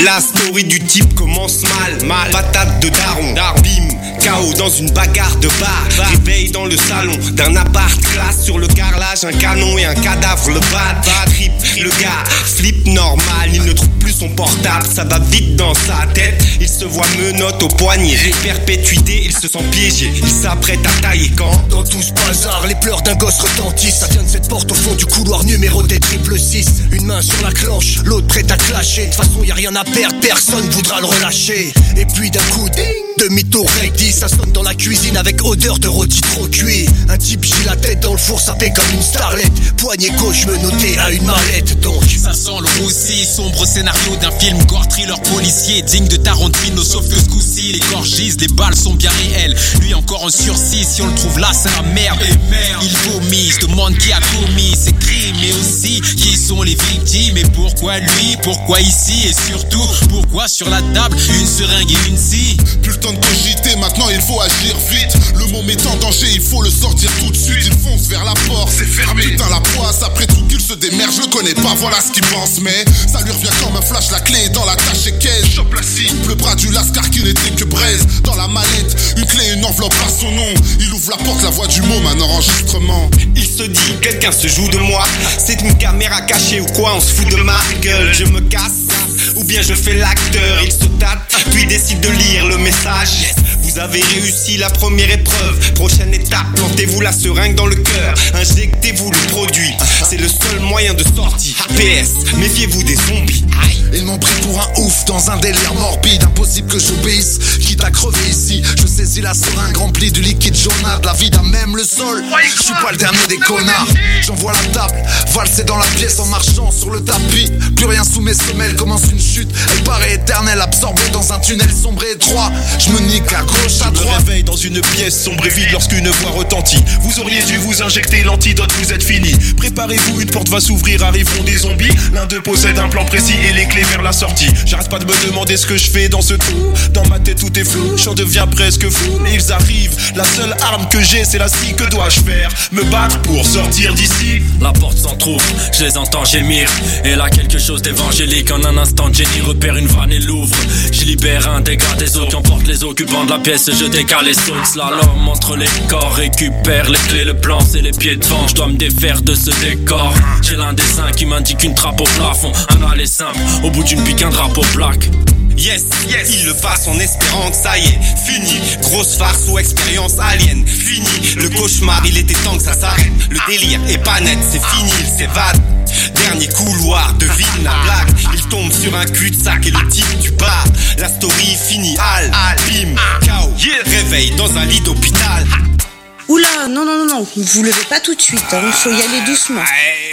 La story du type commence mal. Patate de daron, bim, KO dans une bagarre de bar. Réveil dans le salon d'un appart classe. Sur le carrelage, un canon et un cadavre. Le bat, trip, le gars flip normal. Il ne trouve plus son portable, ça va vite dans sa tête. Il se voit menottes au poignet. Perpétuité, il se sent piégé. Il s'apprête à tailler quand dans tout ce bazar, les pleurs d'un gosse retentissent. Ça vient de cette porte au fond du couloir numéroté 666. Une main sur la cloche, l'autre prête à clasher. De toute façon y'a rien à perdre, personne voudra le relâcher. Et puis d'un coup, ding, demi-tour recti. Ça sonne dans la cuisine avec odeur de rôti trop cuit. Un type gît la tête dans le four, sapé comme une starlette. Poignet gauche menotté à une mallette donc. Ça sent le roussi, sombre scénario d'un film gore thriller policier digne de Tarantino, sauf que ce coup-ci les corps gisent, les balles sont bien réelles. Lui encore en sursis, si on le trouve là c'est la merde. Il vomit, se demande qui a commis ces crimes, mais aussi qui sont les victimes. Et pourquoi lui, pourquoi ici, et surtout pourquoi sur la table une seringue et une scie. Plus le temps de cogiter, maintenant il faut agir vite. Le môme est en danger, il faut le sortir tout de suite. Il fonce vers la porte, c'est fermé. Putain la poisse, après tout qu'il se démerde, je le connais pas, voilà ce qu'il pense. Mais ça lui revient comme un flash, la clé est dans la tâche et caisse. Chope la scie, le bras du lascar qui n'était que braise. Dans la mallette, une clé et une enveloppe à son nom. Il ouvre la porte, la voix du môme, un enregistrement. Il se dit, quelqu'un se joue de moi. C'est une caméra cachée ou quoi, on se fout de ma gueule. Je me casse, ou bien je fais l'acteur. Il se tâte, puis décide de lire le message. Vous avez réussi la première épreuve. Prochaine étape, plantez-vous la seringue dans le cœur. Injectez-vous le produit, c'est le seul moyen de sortie. PS, méfiez-vous des zombies. Ils m'ont pris pour un ouf dans un délire morbide. Impossible que j'obéisse, quitte à crever ici. Je saisis la seringue remplie du liquide jaunâtre. La vie à même le sol, je suis pas le dernier des connards. J'envoie la table, valser dans la pièce en marchant sur le tapis. Plus rien sous mes semelles, commence une chute. Elle paraît éternelle, absorbée dans un tunnel sombre et étroit. Je me nique à gauche, à droite. Je me réveille dans une pièce sombre et vide lorsqu'une voix retentit. Vous auriez dû vous injecter l'antidote, vous êtes fini. Préparez-vous, une porte va s'ouvrir, arriveront des zombies. L'un d'eux possède un plan précis et les clés vers la sortie. J'arrête pas de me demander ce que je fais dans ce trou. Dans ma tête tout est flou, j'en deviens presque fou. Mais ils arrivent, la seule arme que j'ai c'est la scie. Que dois-je faire? Me battre pour sortir d'ici? La porte s'entrouvre, je les entends gémir. Et là quelque chose d'évangélique. En un instant Jenny repère une vanne et l'ouvre. Je libère un dégât des eaux qui emporte les occupants de la pièce. Je décale et saute slalom entre les corps. Récupère les clés, le plan c'est les pieds devant. Je dois me défaire de ce décor. J'ai l'un des seins qui m'indique une trappe au plafond. Un aller simple, au bout d'une pique un drapeau plaque. Yes, il le passe en espérant que ça y est, fini. Grosse farce ou expérience alien, fini. Le cauchemar, il était temps que ça s'arrête. Le délire est pas net, c'est fini, il s'évade. Dernier couloir, devine la blague. Il tombe sur un cul-de-sac et le type du bar. La story finit, bim, KO. Réveil dans un lit d'hôpital. Oula, non, vous levez pas tout de suite, hein. Il faut y aller doucement.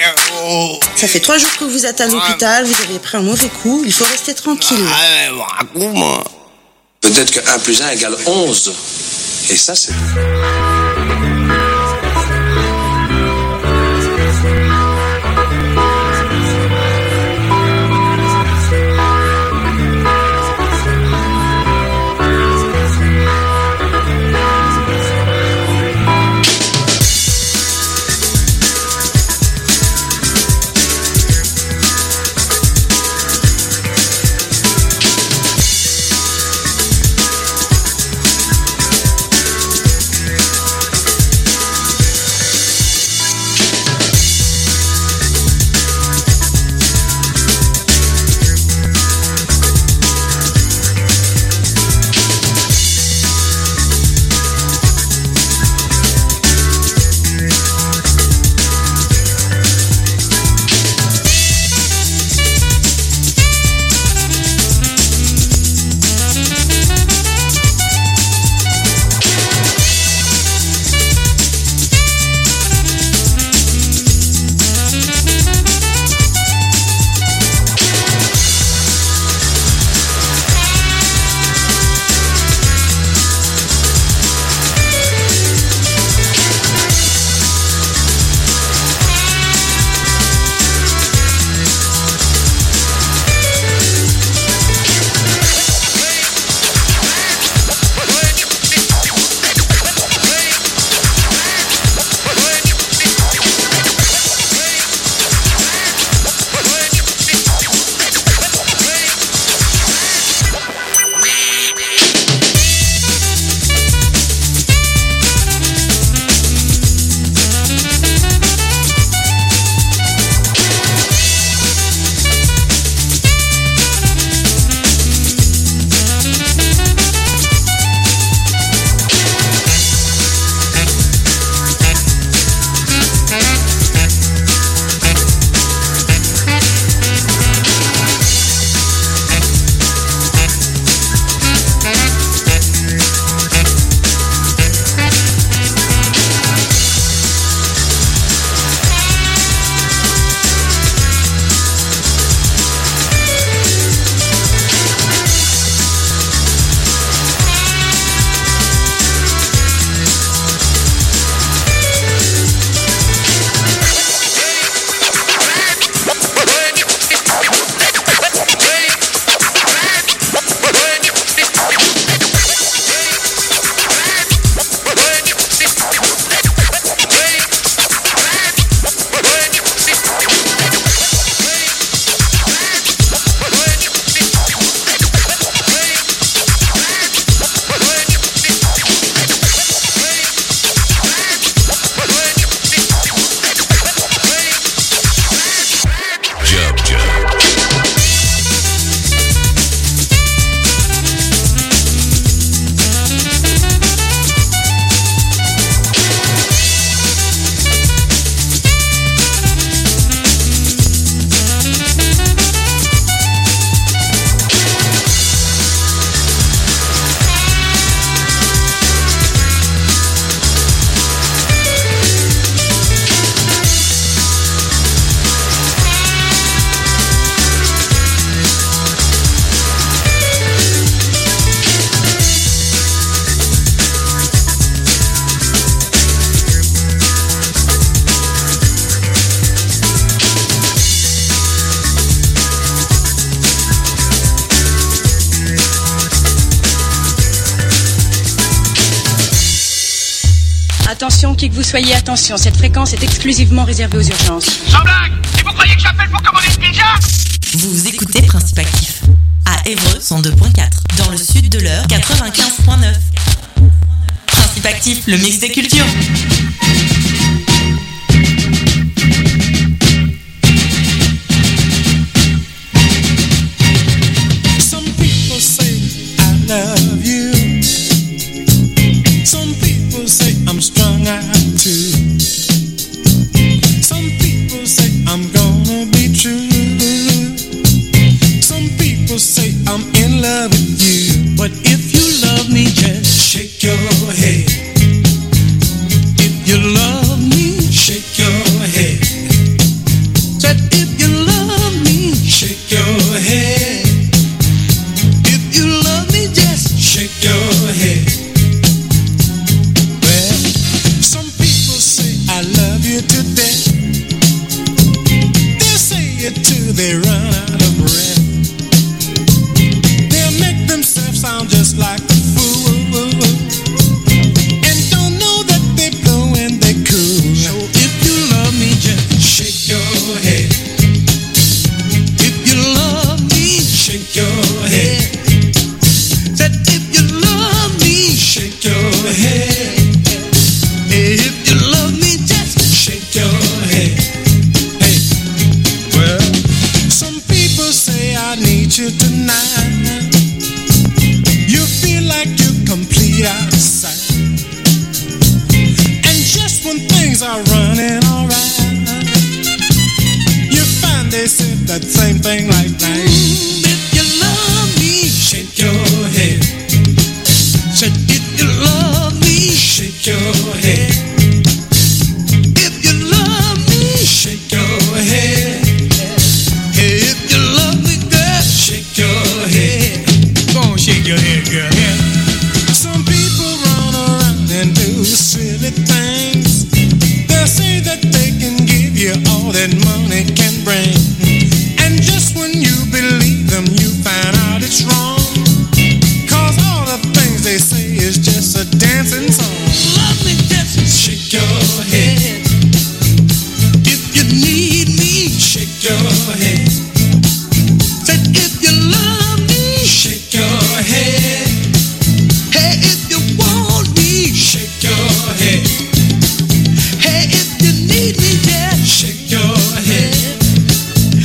Ça fait 3 jours que vous êtes à l'hôpital, vous avez pris un mauvais coup, il faut rester tranquille. Peut-être que 1 plus 1 égale 11. Et ça, c'est... Attention, qui que vous soyez, attention, cette fréquence est exclusivement réservée aux urgences. Sans blague! Et vous croyez que j'appelle pour commander une pizza? Vous écoutez Principe Actif à Évreux 102.4, dans le sud de l'Eure 95.9. Principe Actif, le mix des cultures. Some people say I love you. Some people say I'm strung out too. Some people say I'm gonna be true. Some people say I'm in love with you. But if you love me, just shake your head. If you love me, shake your head. Said if you love me, shake your head. If you love me, just shake your head. Well, some people say I love you to death. They say it till they run out of breath. They'll make themselves sound just like a fool, and don't know that they blow and they cool. So if you love me, just shake your head. If you love me, shake your head. Said if you love me, shake your head. If you love me, just shake your head. Hey, well, some people say I need you tonight. You feel like you're complete outside. And just when things are running alright, you find they said that same thing like that. If you love me, shake your head. Said if you love me, shake your head. If you love me, shake your head. Hey, if you love me, girl, shake your head. Go on, shake your head, girl. Yeah. Some people run around and do silly things. They say that they can give you all that money can bring. And just when you believe them, you find out it's wrong. 'Cause all the things they say is just a dancing song. Love me, just shake your head. If you need me, shake your head. Said if you love me, shake your head. Hey, if you want me, shake your head. Hey, if you need me, just shake your head.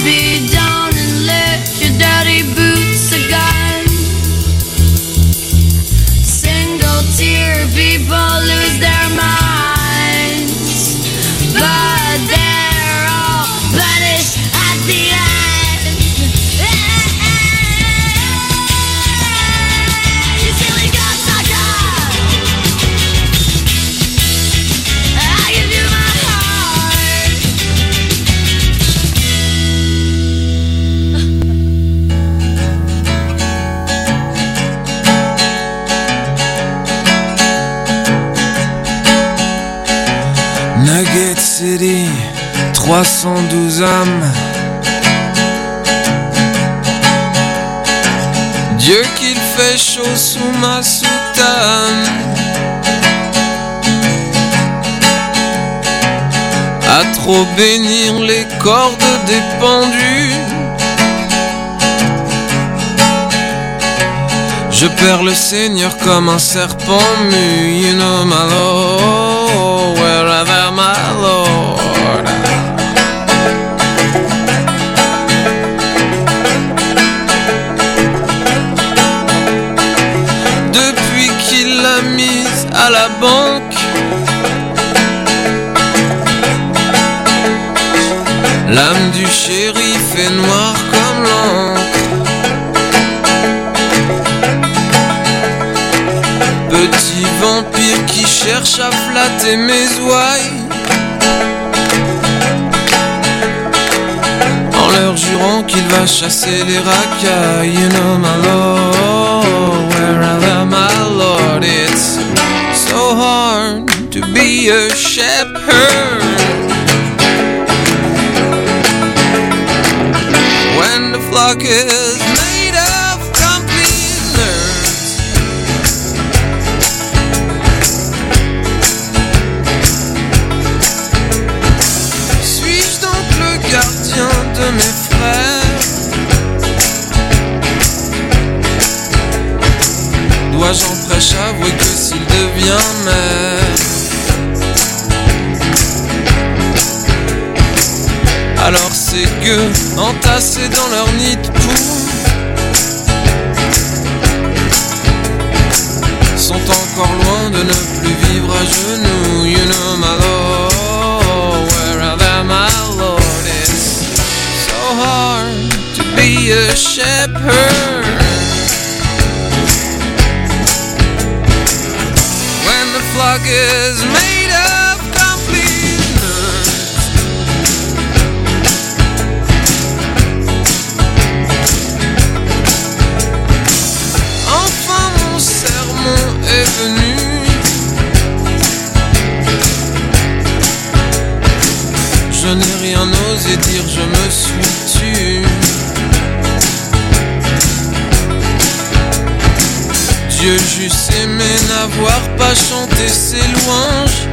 be down and lift your dirty boots again. Single tear, people lose their minds, but they're all punished at the end. You silly cocksucker, I give you my heart. Nugget City, 312 âmes. Dieu qu'il fait chaud sous ma soutane. À trop bénir les cordes des pendus. Je perds le Seigneur comme un serpent mu. You know my Lord, wherever my Lord. Depuis qu'il l'a mise à la banque, l'âme du shérif est noire comme l'encre. Petit vampire qui cherche à flatter mes ouailles, en leur jurant qu'il va chasser les racailles. You know my Lord, wherever my Lord. It's so hard to be a shepherd when the flock is made of complete nerds. Suis-je donc le gardien de mes frères? Dois-je en prêche avouer que s'il devient maire, alors ces gueux entassés dans leur nid de poux sont encore loin de ne plus vivre à genoux. You know my Lord, wherever my Lord. It's so hard to be a shepherd when the flock is made of complete nerds. Enfin mon sermon est venu. Je n'ai rien osé dire, je me suis tu. Dieu j'eusse aimé n'avoir pas chanté ses louanges.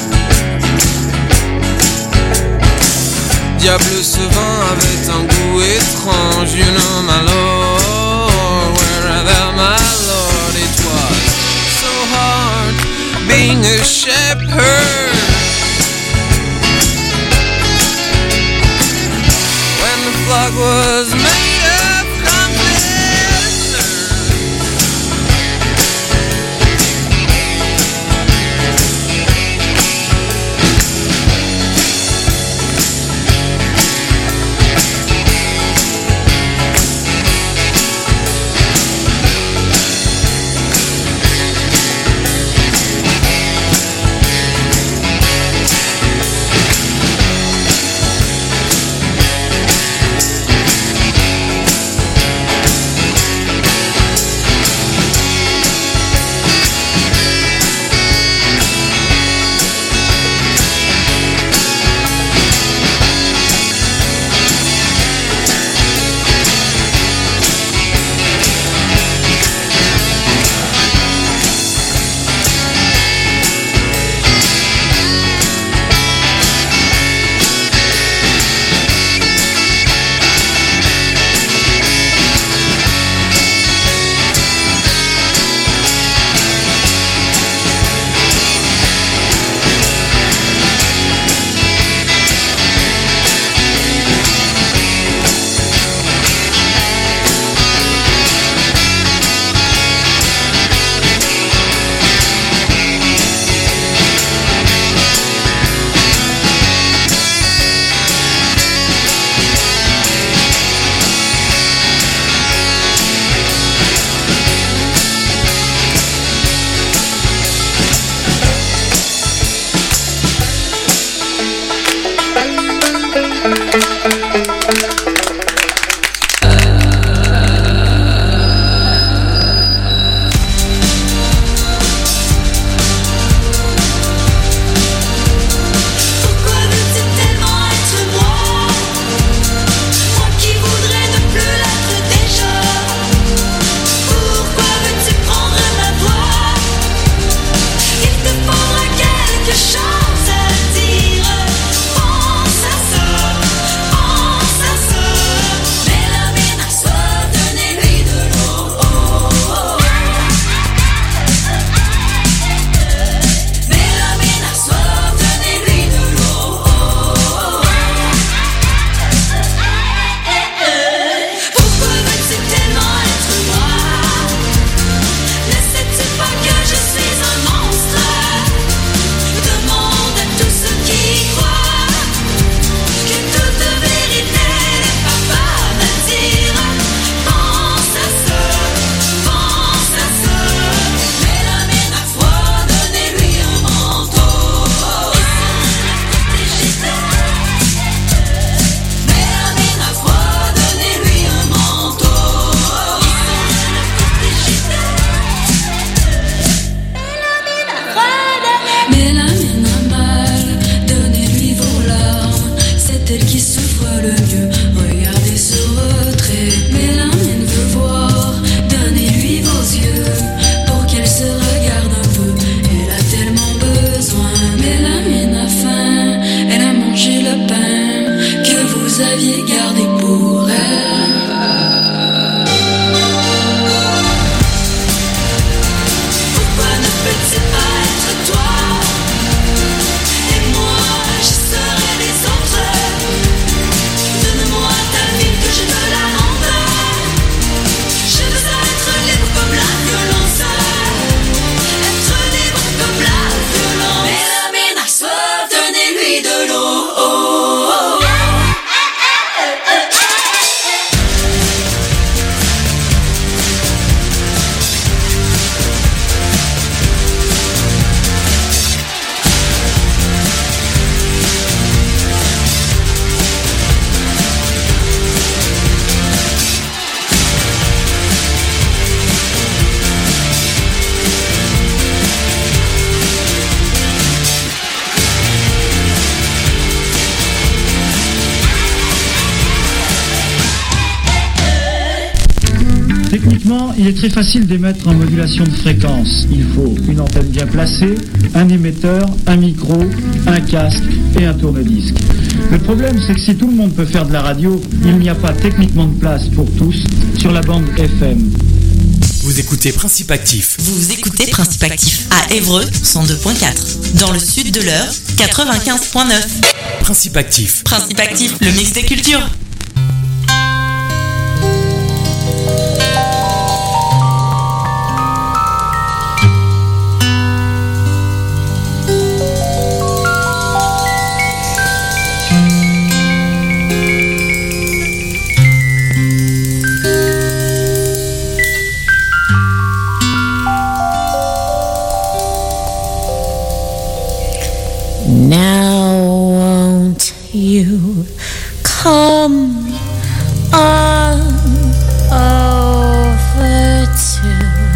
Diable, ce vin avait un goût étrange. You know my Lord, wherever my Lord. It was so hard being a shepherd when the flock was made of complete nerds. Techniquement, il est très facile d'émettre en modulation de fréquence. Il faut une antenne bien placée, un émetteur, un micro, un casque et un tourne-disque. Le problème, c'est que si tout le monde peut faire de la radio, il n'y a pas techniquement de place pour tous sur la bande FM. Vous écoutez Principe Actif. Vous écoutez Principe Actif à Évreux 102.4. Dans le sud de l'Eure 95.9. Principe Actif. Principe Actif, le mix des cultures. Now won't you come on over to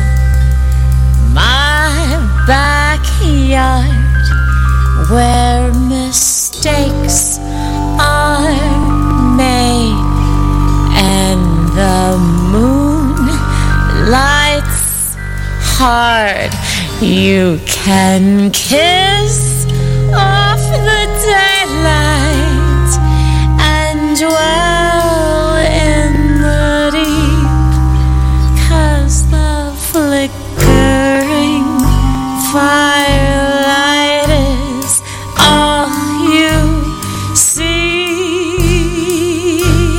my backyard where mistakes are made and the moon lights hard. You can kiss off the daylight and dwell in the deep, 'cause the flickering firelight is all you see.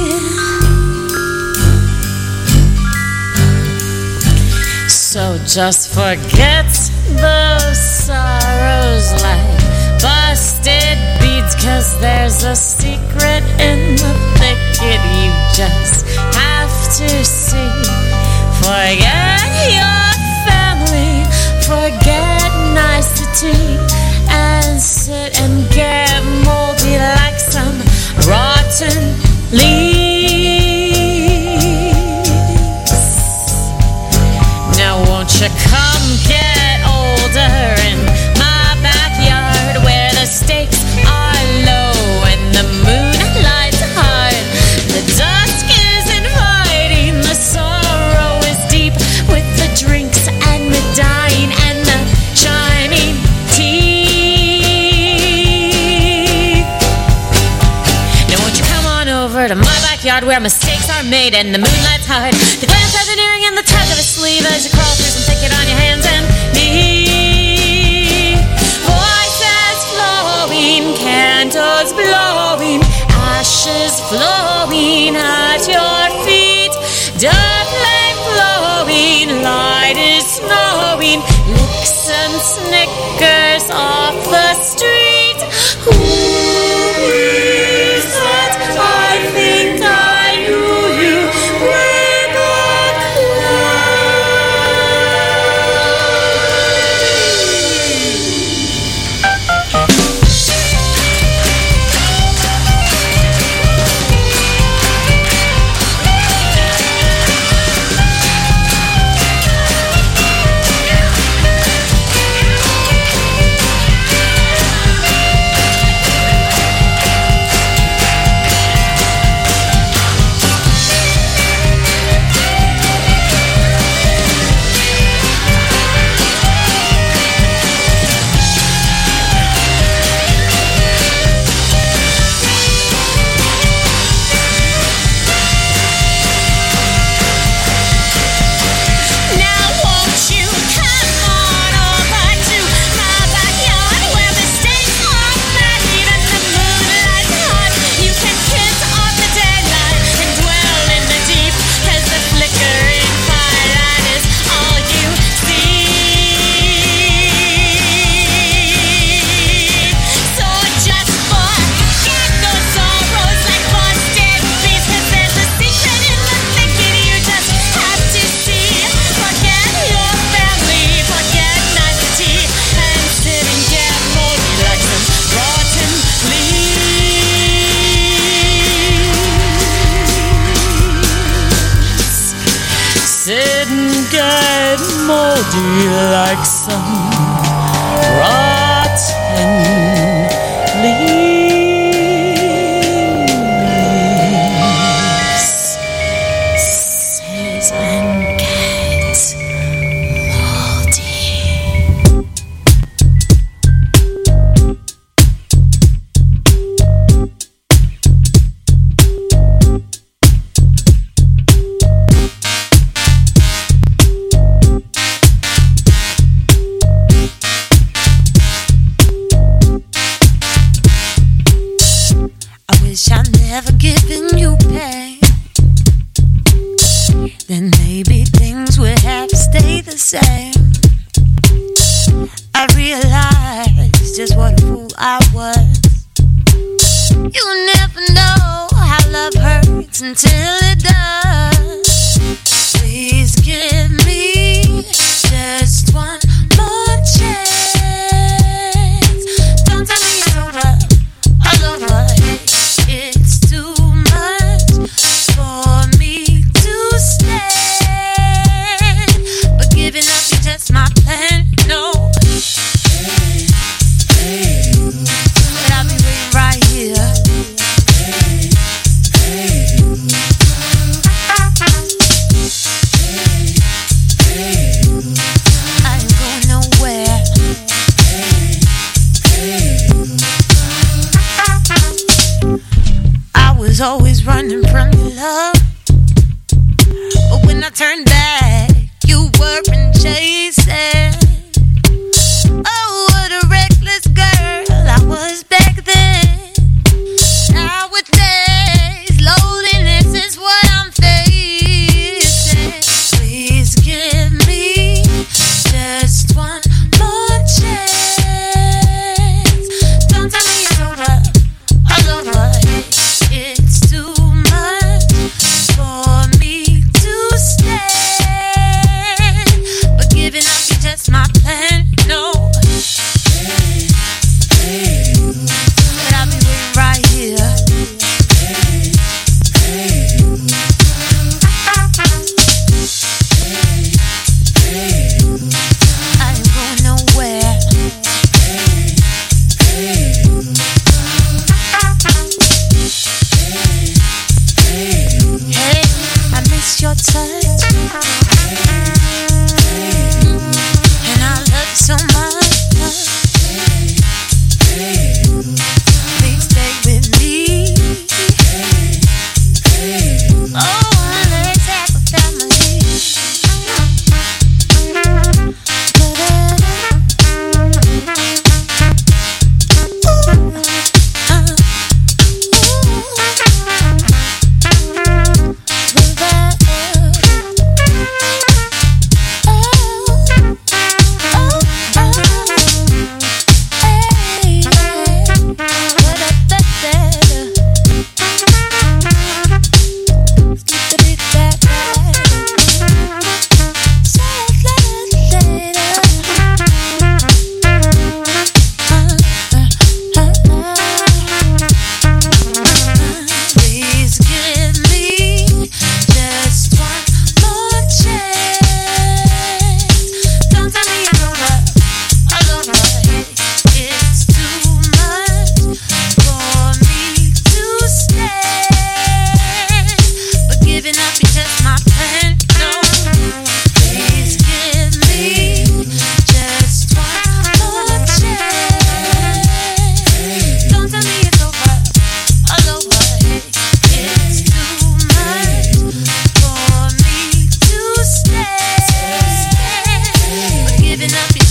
So just forget those sorrows like busted beads, 'cause there's a secret in the thicket you just have to see. Forget your family, forget nicety, and sit and get moldy like some rotten leaves. Now won't you come get older in my backyard where the stakes are low and the scrapyard where mistakes are made and the moonlight's hard. The glance of an earring and the tug of a sleeve as you crawl through some thicket on your hands and knees. Voices flowing, candles blowing, ashes flowing at your feet. Dark light flowing, light is snowing, licks and snickers off the street. Who is that? I think I knew you way back moldy like some rotten leaves. Sit and get moldy. I've never given you pain, then maybe things would have to stay the same. I realized just what a fool I was. You never know how love hurts until it does. Please give me just one more chance. Don't tell me it's over, all over. It's too much for me to stand, but giving up is just my plan. No, but I'll be waiting right here. I ain't going nowhere. I was always running from your love, but when I turned back, you weren't chasing.